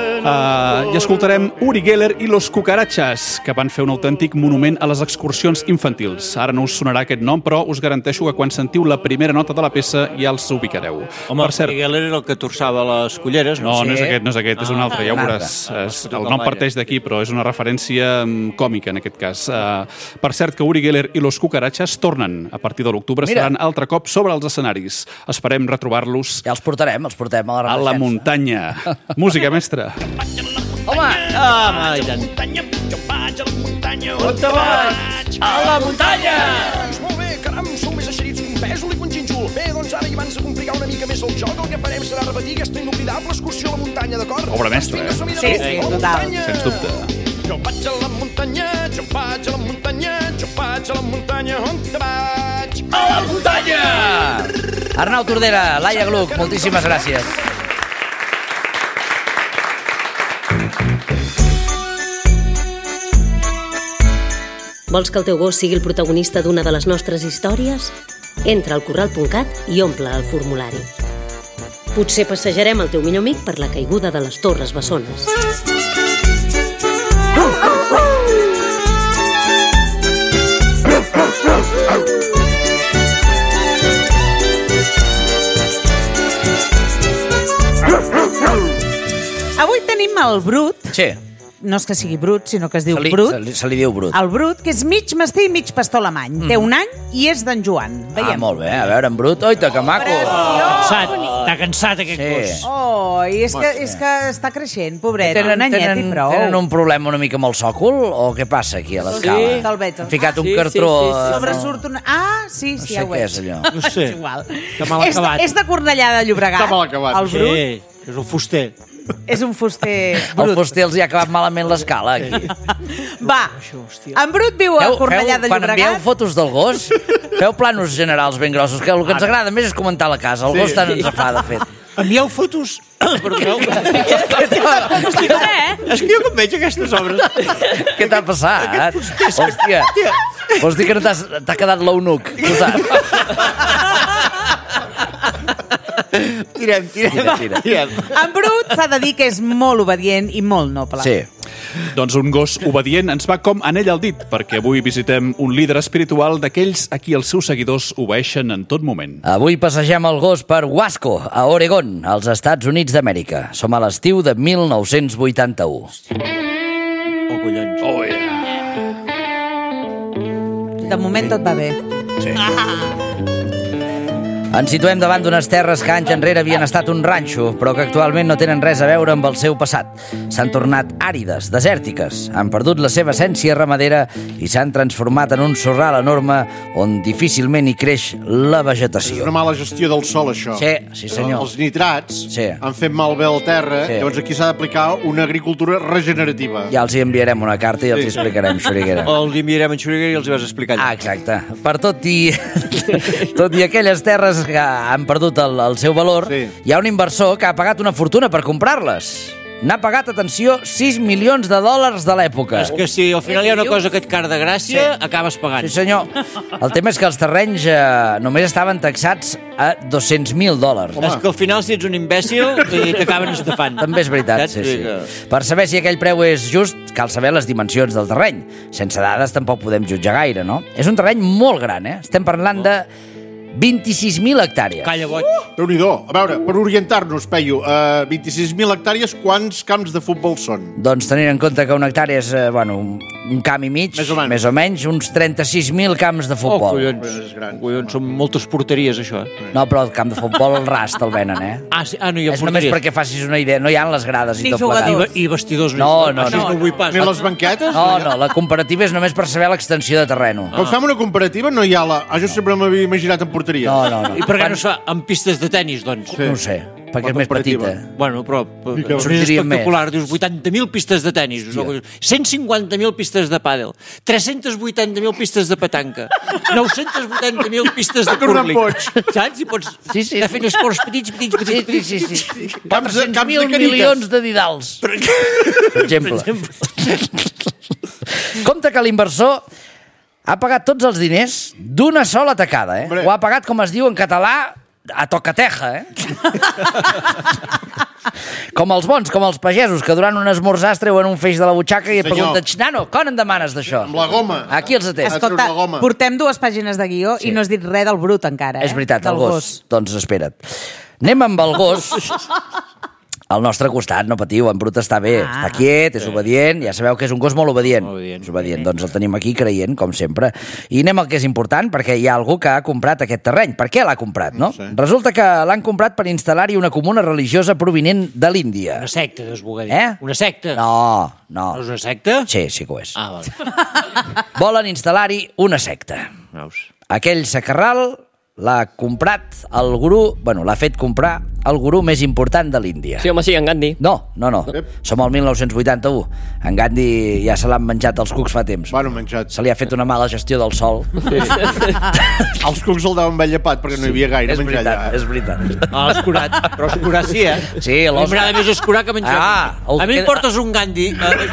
I escoltarem Uri Geller i Los Cucarachas, que van fer un autèntic monument a les excursions infantils. Ara no us sonarà aquest nom, però us garanteixo que quan sentiu la primera nota de la peça ja els ubicareu. Home, Uri Geller era el que torçava les culleres. No, no és aquest, és un altre, ja ho veuràs. El nom parteix d'aquí, però és una referència còmica en aquest cas. Per cert, que Uri Geller i Los Cucarachas tornen a partir de l'octubre, seran altre cop sobre els escenaris. Esperem retrobar-los. Ja els portem a la a la muntanya. Música, mestre. Home! I tant. Jo vaig a la muntanya. On te vaig? A la muntanya! Doncs molt bé, caram, sou més eixerits que un pèsol i que un gínjol. Bé, doncs ara, i abans de complicar una mica més el joc, el que farem serà repetir aquesta inoblidable excursió a la muntanya, d'acord? Obra mestra, Sí, total. Sens dubte. Jo vaig a la muntanya, jo vaig a la muntanya, jo vaig a la muntanya, on te vaig? A la muntanya! Arnau Tordera, Laia Gluck, moltíssimes gràcies. Vols que el teu gos sigui el protagonista d'una de les nostres històries? Entra al corral.cat i omple el formulari. Potser passejarem el teu millor amic per la caiguda de les Torres Bessones. Avui tenim el Brut. Sí. No és que sigui brut, sinó que es diu Se li diu Brut. El Brut, que és mig mastí i mig pastor alemany. Té un any i és d'en Joan. Veiem. Molt bé. A veure, en Brut. Oita, que maco. Està cansat aquest gos. Oh, i és que està creixent, pobret. Tenen un problema una mica amb el sòcol o què passa aquí a l'escala? Sí, te'l veig. Han ficat un cartró... Sobresurt una... Ah, sí, ja ho veig. és. No sé què és allò. No sé. És igual. Està mal acabat. És de Cornellà de Llobregat. Està mal acabat. El Brut. Sí, és un fuster. És un fuster El brut. fuster els hi ha acabat malament l'escala, aquí. Va, en Brut viu a Cornellà de Quan Llobregat. envieu fotos del gos, feu planos generals ben grossos, que el que ens agrada més és comentar la casa. El gos tant ens fa, de fet. Envieu fotos... Perdoneu. És que jo com veig aquestes obres... Què t'ha passat? Hòstia, vols dir que no t'ha quedat l'eunuc? Tirem. En Brut s'ha de dir que és molt obedient i molt noble. Sí. Doncs un gos obedient ens va com anell al dit, perquè avui visitem un líder espiritual d'aquells a qui els seus seguidors obeeixen en tot moment. Avui passegem el gos per Wasco, a Oregon, als Estats Units d'Amèrica. Som a l'estiu de 1981. Oh, collons. Oh, yeah. De moment tot va bé. Sí. Ens situem davant d'unes terres que anys enrere havien estat un ranxo, però que actualment no tenen res a veure amb el seu passat. S'han tornat àrides, desèrtiques, han perdut la seva essència ramadera i s'han transformat en un sorral enorme on difícilment hi creix la vegetació. És una mala gestió del sol, això. Sí, senyor. Els nitrats han fet malbé el terra, llavors aquí s'ha d'aplicar una agricultura regenerativa. Ja els hi enviarem una carta i els hi explicarem, Xuriguera. O els enviarem en Xuriguera i els hi vas explicar. Ah, exacte. Per tot i aquelles terres que han perdut el seu valor, hi ha un inversor que ha pagat una fortuna per comprar-les. N'ha pagat, atenció, $6 milions de l'època. És que si al final hi ha una cosa que et car de gràcia, acabes pagant. Sí, senyor. El tema és que els terrenys només estaven taxats a $200.000. És que al final, si ets un imbècil, t'acaben estafant. També és veritat, sí. Per saber si aquell preu és just, cal saber les dimensions del terreny. Sense dades tampoc podem jutjar gaire, no? És un terreny molt gran, Estem parlant de 26.000 hectàrees. Calla, boig. Déu-n'hi-do. A veure, per orientar-nos, Peyu, 26.000 hectàrees, quants camps de futbol són? Doncs tenint en compte que una hectàrea és, un camp i mig, més o menys, uns 36.000 camps de futbol. Collons, són moltes porteries, això. No, però el camp de futbol, el ras, te'l venen, Ah, no hi ha és només perquè facis una idea. No hi ha les grades i tot plegat. I vestidors. No. Això no ho vull pas. Ni les banquetes? No, la comparativa és només per saber l'extensió de terreno. Quan fem una comparativa no hi ha la... Jo sempre m'havia imaginat en porteria. No. I per què no es fa amb pistes de tennis, doncs? No ho sé, perquè és més petita. Bueno, però és espectacular. Dius 80.000 pistes de tennis, 150.000 pistes de pàdel, 380.000 pistes de petanca, 980.000 pistes de curling. Saps? I pots anar fent esports petits. Sí. 400.000 milions de didals, per exemple. Compte que l'inversor ha pagat tots els diners d'una sola tacada, Ho ha pagat, com es diu en català, a tocateja, Com els bons, com els pagesos, que durant un esmorzar es treuen un feix de la butxaca i et pregunten, nano, quan em demanes d'això? Amb la goma. Aquí els atens. Escolta, portem 2 pàgines de guió i no has dit res del brut encara, És veritat, el gos. Doncs espera't. Anem amb el gos al nostre costat, no patiu, en Brut està bé, està quiet, és obedient, ja sabeu que és un gos molt obedient. És obedient, doncs el tenim aquí creient, com sempre. I anem al que és important, perquè hi ha algú que ha comprat aquest terreny. Per què l'ha comprat, no? Resulta que l'han comprat per instal·lar-hi una comuna religiosa provinent de l'Índia. Una secta, deus voler dir. Una secta? No. No és una secta? Sí que ho és. Ah, vale. Volen instal·lar-hi una secta. Aquell sacarral l'ha comprat el gurú, l'ha fet comprar el gurú més important de l'Índia. Sí, home, sí, en Gandhi. No. Som al 1981. En Gandhi ja se l'han menjat els cucs fa temps. Menjat. Se li ha fet una mala gestió del sol. Els cucs el deuen ben llepat perquè no hi havia gaire menjar allà. És veritat. Escurat. Però escurar sí, Sí, m'agrada més escurar que menjar. A mi em portes un Gandhi.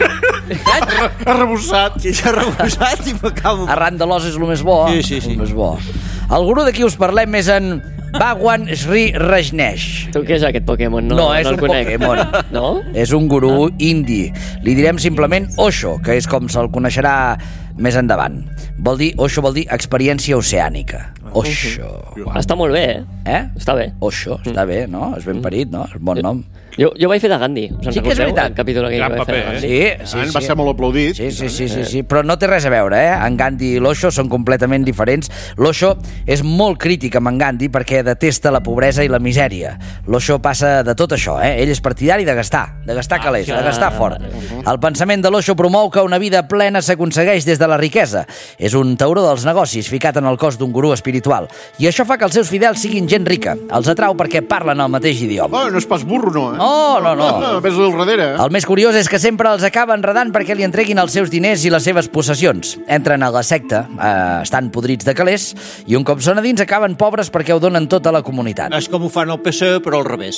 Arrebossat. Arrebossat i m'acabo. Arran de l'os és el més bo. Sí. El més bo. El gurú de qui us parlem és en Bhagwan Sri Rajneesh. Tu què és aquest Pokémon? No és un Pokémon. No? És un gurú indi. Li direm simplement Osho, que és com se'l coneixerà més endavant. Osho vol dir experiència oceànica. Osho. Està molt bé, Està bé. Osho, està bé, no? És ben parit, no? És bon nom. Jo vaig fer de Gandhi. Sí que és veritat. El capítol que vaig fer de Gandhi. Sí. Va ser molt aplaudit. Sí. Però no té res a veure, En Gandhi i l'Osho són completament diferents. L'Osho és molt crític amb en Gandhi perquè detesta la pobresa i la misèria. L'Osho passa de tot això, Ell és partidari de gastar calés, de gastar fort. El pensament de l'Osho promou que una vida plena s'aconsegueix des de la riquesa. És un tauró dels negocis ficat en el cos d'un gurú espiritual. I això fa que els seus fidels siguin gent rica. Els atrau perquè parlen el mateix idioma. No és pas burro, no, No. Ves al darrere. El més curiós és que sempre els acaba enredant perquè li entreguin els seus diners i les seves possessions. Entren a la secta, estan podrits de calés, i un cop són a dins acaben pobres perquè ho donen tot a la comunitat. És com ho fan al PC, però al revés.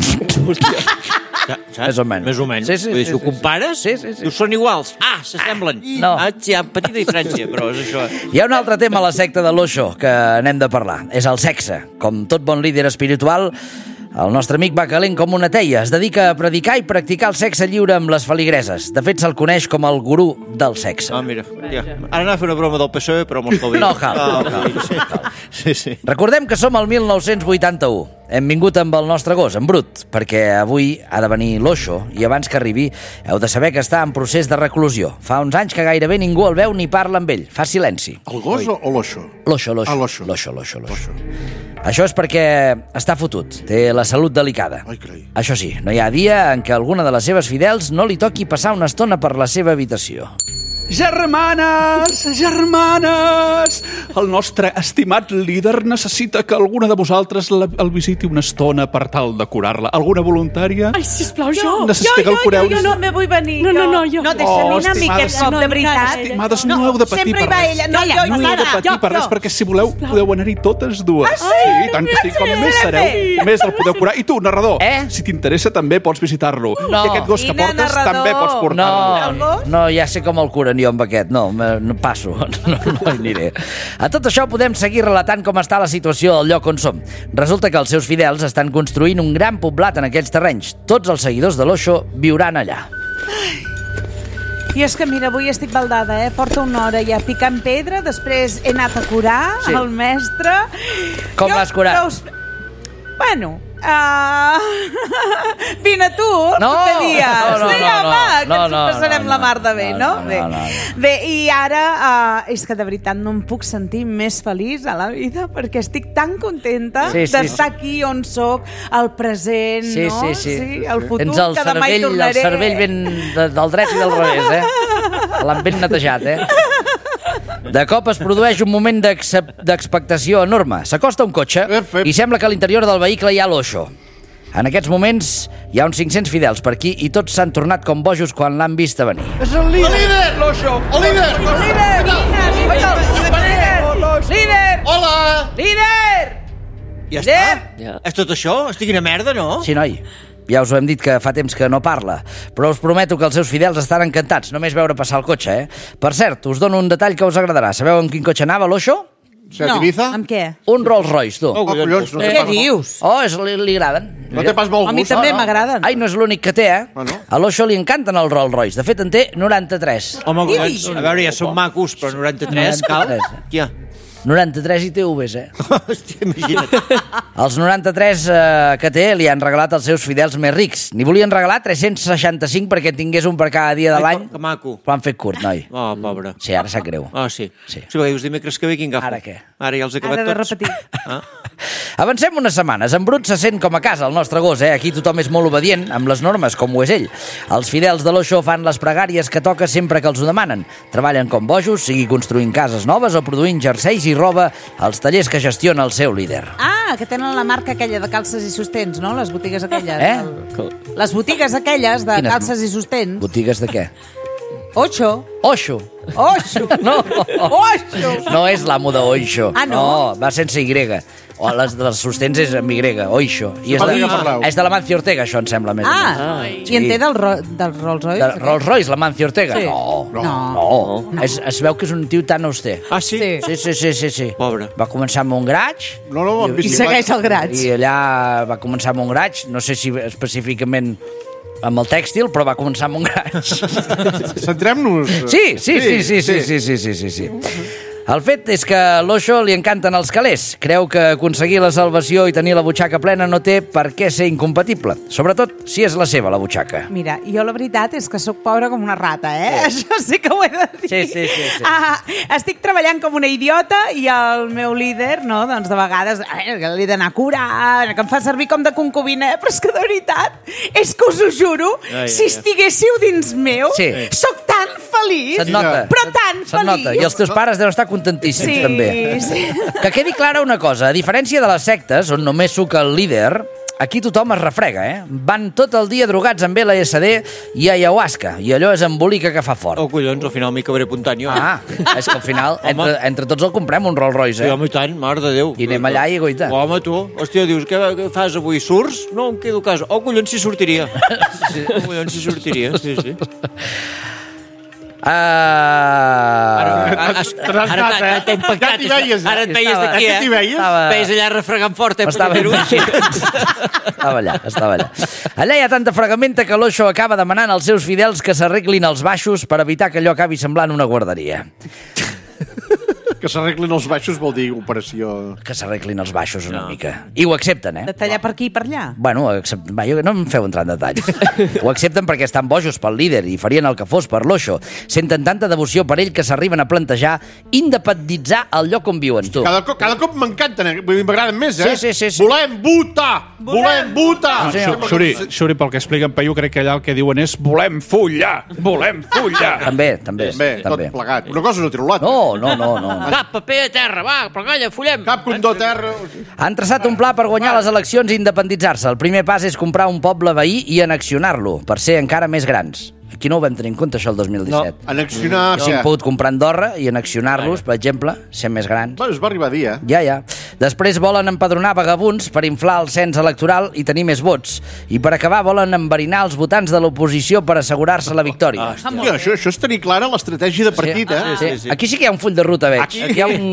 Més o menys. Més o menys. Sí. Si ho compares, dius, són iguals. S'assemblen. No. Hi ha petita diferència, però és això. Hi ha un altre tema a la secta de l'Osho que n'hem de parlar. És el sexe. Com tot bon líder espiritual, El nostre amic va calent com una teia. Es dedica a predicar i practicar el sexe lliure amb les feligreses. De fet, se'l coneix com el gurú del sexe. Ah, mira. Ja. Ara anava a fer una broma del PSOE, però m'ho estalvio. No cal. Sí. Recordem que som al 1981. Hem vingut amb el nostre gos, en Brut, perquè avui ha de venir l'Oixo i abans que arribi heu de saber que està en procés de reclusió. Fa uns anys que gairebé ningú el veu ni parla amb ell. Fa silenci. El gos o l'Oixo? L'Oixo. Ah, l'Oixo. L'Oixo. Això és perquè està fotut, té la salut delicada. Ai, carai. Això sí, no hi ha dia en què alguna de les seves fidels no li toqui passar una estona per la seva habitació. Germanes! El nostre estimat líder necessita que alguna de vosaltres el visiti una estona per tal de curar-la. Alguna voluntària? Ai, sisplau, jo. Necessita que el cureu. Jo no me vull venir. No, No, jo. deixa-me anar a mi aquest cop, de veritat. Estimades, no heu de patir sempre per hi va res. ella. No, jo, No heu de patir per res, perquè si voleu podeu anar-hi totes dues. Sí, tant que sí. Com més sereu, més el podeu curar. I tu, narrador, si t'interessa també pots visitar-lo. I aquest gos que portes també pots portar-lo. No, ja sé com el curen jo amb aquest. No passo, no hi aniré. A tot això podem seguir relatant com està la situació al lloc on som. Resulta que els seus fidels estan construint un gran poblat en aquells terrenys. Tots els seguidors de l'Oixo viuran allà. I és que, mira, avui estic baldada, Porta una hora ja picant pedra, després he anat a curar el mestre. Com l'has curat? Bueno, vine tu, proper dia. Que ens ho passarem la mar de bé, no? Bé, i ara és que de veritat no em puc sentir més feliç a la vida perquè estic tan contenta d'estar aquí on soc, al present, no? Sí, el futur, que demà hi tornaré. El cervell ben del dret i del revés, L'han ben netejat, De cop es produeix un moment d'expectació enorme. S'acosta un cotxe i sembla que a l'interior del vehicle hi ha l'Oixo. En aquests moments hi ha uns 500 fidels per aquí i tots s'han tornat com bojos quan l'han vist a venir. És el líder, l'Oixo! El líder! Líder! Hola! Líder! Ja està? És tot això? Estic quina merda, no? Sí, noi. Ja us ho hem dit que fa temps que no parla, però us prometo que els seus fidels estan encantats, només veure passar el cotxe, Per cert, us dono un detall que us agradarà. Sabeu amb quin cotxe anava l'Oixo? No, amb què? Un Rolls Royce, tu. Collons, no Què dius? Li agraden. No té pas molt gust. A mi també m'agraden. Ai, no és l'únic que té, A l'Oixo li encanten els Rolls Royce. De fet, en té 93. Home, collons, a veure, ja són macos, però 93, cal? Què? 93 ITVs, Hòstia, imagina't. Els 93 que té li han regalat els seus fidels més rics. N'hi volien regalar 365 perquè tingués un per cada dia de l'any. Que maco. Però han fet curt, noi. Oh, pobre. Sí, ara sap greu. Ah, sí. Sí, perquè dius dimecres que ve quin agafo. Ara què? Ara ja els he acabat tots. Ara de repetir. Avancem unes setmanes. En Brut se sent com a casa, el nostre gos, Aquí tothom és molt obedient, amb les normes, com ho és ell. Els fidels de l'Oixo fan les pregàries que toca sempre que els ho demanen. Treballen com bojos, sigui construint cases noves o produint jerseis i roba als tallers que gestiona el seu líder. Ah, que tenen la marca aquella de calces i sostens, no? Les botigues aquelles. Les botigues aquelles de calces i sostens. Botigues de què? Oixo. Oixo. No. Oixo. No és l'amo de Oixo. Ah, no? No, va sense Y. O les dels sostens és amb Y, Oixo. I és de l'Amancio Ortega, això, em sembla més. I en té del Rolls Royce? Del Rolls Royce, l'Amancio Ortega? Sí. No. Es veu que és un tio tan auster. Ah, sí? Sí. Pobre. Va començar amb un graig. I segueix el graig. I allà va començar amb un graig, no sé si específicament amb el tèxtil, però va començar amb un graig. Centrem-nos. Sí. El fet és que a l'Oixo li encanten els calés. Creu que aconseguir la salvació i tenir la butxaca plena no té per què ser incompatible. Sobretot si és la seva, la butxaca. Mira, jo la veritat és que sóc pobra com una rata, Això sí que ho he de dir. Sí. Estic treballant com una idiota i el meu líder, no, doncs de vegades l'he d'anar a curar, que em fa servir com de concubina, però és que de veritat, és que us ho juro, si estiguéssiu dins meu, sóc tan feliç, però tan feliç. I els teus pares deuen estar contentíssims, també. Sí. Que quedi clara una cosa, a diferència de les sectes, on només suca el líder, aquí tothom es refrega, Van tot el dia drogats amb LSD i ayahuasca, i allò és embolica que fa fort. Oh, collons, al final m'hi acabaré apuntant jo. És que al final, entre tots el comprem, un Rolls Royce, Sí, home, i tant, mare de Déu. I anem allà i goita. Home, tu, hòstia, dius, què fas avui? Surts? No, em quedo a casa. Oh, collons, si sortiria. Sí. Ara t'he impactat. Ara et veies d'aquí, veies allà refregant fort, Estava allà. Allà hi ha tanta fregamenta que l'Oixo acaba demanant als seus fidels que s'arreglin els baixos per evitar que allò acabi semblant una guarderia. Que s'arreglin els baixos vol dir operació... Que s'arreglin els baixos una mica. I ho accepten, De tallar per aquí i per allà? Bueno, no em feu entrar en detalls. Ho accepten perquè estan bojos pel líder i farien el que fos per l'Oixo. Senten tanta devoció per ell que s'arriben a plantejar independitzar el lloc on viuen, tu. Cada cop m'encanten, m'agraden més, Sí. Volem votar! Xuri, pel que explica en Peyu, crec que allà el que diuen és volem follar! També. Tot plegat. Una cosa no treu l'altra. No. Cap paper a terra, va, però calla, follem. Cap condó a terra. Han traçat un pla per guanyar les eleccions i independitzar-se. El primer pas és comprar un poble veí i annexionar-lo, per ser encara més grans. Aquí no ho vam tenir en compte, això, el 2017. No, annexionar... Sí, hem pogut comprar Andorra i annexionar-los, per exemple, ser més grans. Bueno, es va arribar a dir, Ja. Després volen empadronar vagabunds per inflar el cens electoral i tenir més vots. I per acabar volen enverinar els votants de l'oposició per assegurar-se la victòria. Això és tenir clara l'estratègia de partit, Sí. Aquí sí que hi ha un full de ruta, veig. Aquí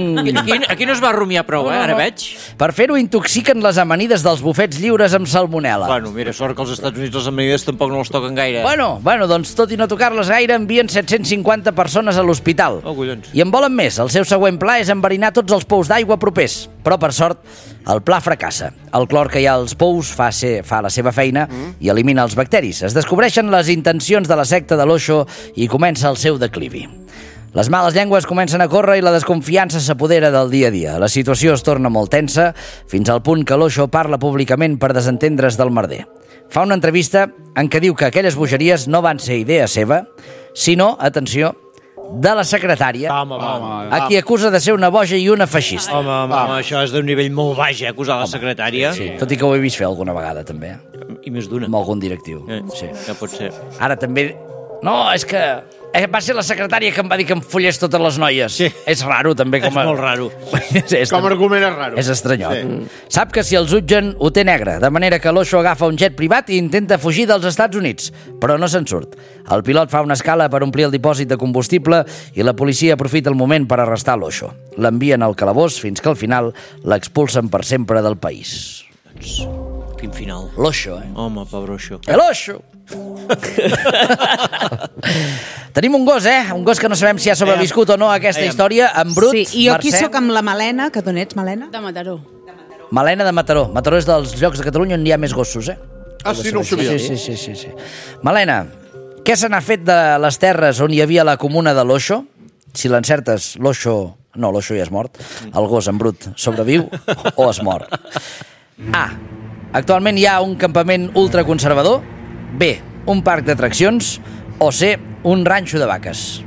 no es va rumiar prou, ara veig. Per fer-ho intoxiquen les amanides dels bufets lliures amb salmonel·la. Bueno, mira, sort que als Estats Units les amanides tampoc no les toquen gaire. Bueno, doncs tot i no tocar-les gaire, envien 750 persones a l'hospital. I en volen més. El seu següent pla és enverinar tots els pous d'aigua propers. Però, per sort, el pla fracassa. El clor que hi ha als pous fa la seva feina i elimina els bacteris. Es descobreixen les intencions de la secta de l'Oixo i comença el seu declivi. Les males llengües comencen a córrer i la desconfiança s'apodera del dia a dia. La situació es torna molt tensa, fins al punt que l'Oixo parla públicament per desentendre's del merder. Fa una entrevista en què diu que aquelles bogeries no van ser idea seva, sinó, atenció, de la secretària, a qui acusa de ser una boja i una feixista. Home, això és d'un nivell molt baix, acusar la secretària. Sí, tot i que ho he vist fer alguna vegada, també. I més d'una. Amb algun directiu. Sí. Ja pot ser. Ara també... No, és que va ser la secretària que em va dir que em follés totes les noies. Sí. És raro, també. És molt raro. Com a argument és raro. És estranyot. Sí. Sap que si el jutgen ho té negre, de manera que l'Oixo agafa un jet privat i intenta fugir dels Estats Units, però no se'n surt. El pilot fa una escala per omplir el dipòsit de combustible i la policia aprofita el moment per arrestar l'Oixo. L'envien al calabós fins que al final l'expulsen per sempre del país. Quin final. L'Oixo, Home, pobre Oixo. L'Oixo! Tenim un gos, Un gos que no sabem si ha sobreviscut o no a aquesta història, en brut. Sí, i jo aquí sóc amb la Malena, que d'on ets, Malena? De Mataró. Malena de Mataró. Mataró és dels llocs de Catalunya on hi ha més gossos, Sí, no ho sabia. Sí. Malena, què se n'ha fet de les terres on hi havia la comuna de l'Oixo? Si l'encertes, l'Oixo... No, l'Oixo ja és mort. El gos en brut sobreviu o es mor? A. Actualment hi ha un campament ultraconservador. B. Un parc d'atraccions. O C. Un ranxo de vaques.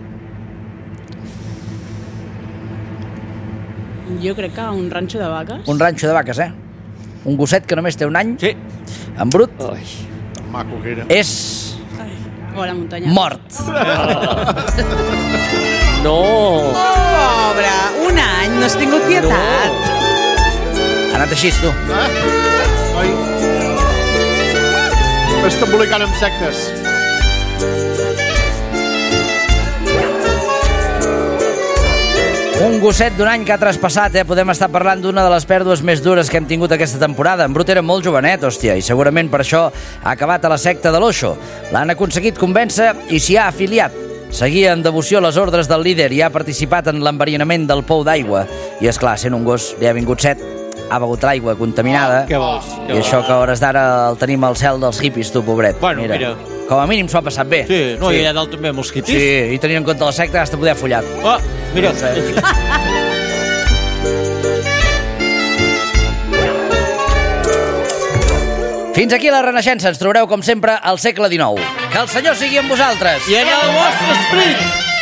Jo crec que un ranxo de vaques. Un ranxo de vaques, Un gosset que només té un any. Sí. En brut. Maco que era. És... O a la muntanya. Mort. No. Pobre, un any, no has tingut pietat. Ha anat així, tu. Ai. M'està embolicant amb sectes. Un gosset d'un any que ha traspassat, Podem estar parlant d'una de les pèrdues més dures que hem tingut aquesta temporada. En Brut era molt jovenet, hòstia, i segurament per això ha acabat a la secta de l'Oixo. L'han aconseguit convèncer i s'hi ha afiliat. Seguia en devoció les ordres del líder i ha participat en l'enverinament del pou d'aigua. I, és clar, sent un gos, li ha vingut set, ha begut l'aigua contaminada. Què vols? I això que a hores d'ara el tenim al cel dels hippies, tu, pobret. Bueno, mira. Com a mínim s'ho ha passat bé. Sí, no, i allà dalt també amb els hippies. Sí, i tenint en compte la secta has de poder follar. Mira. Fins aquí la Renaixença. Ens trobareu, com sempre, al segle XIX. Que el Senyor sigui amb vosaltres. I en el vostre esperit.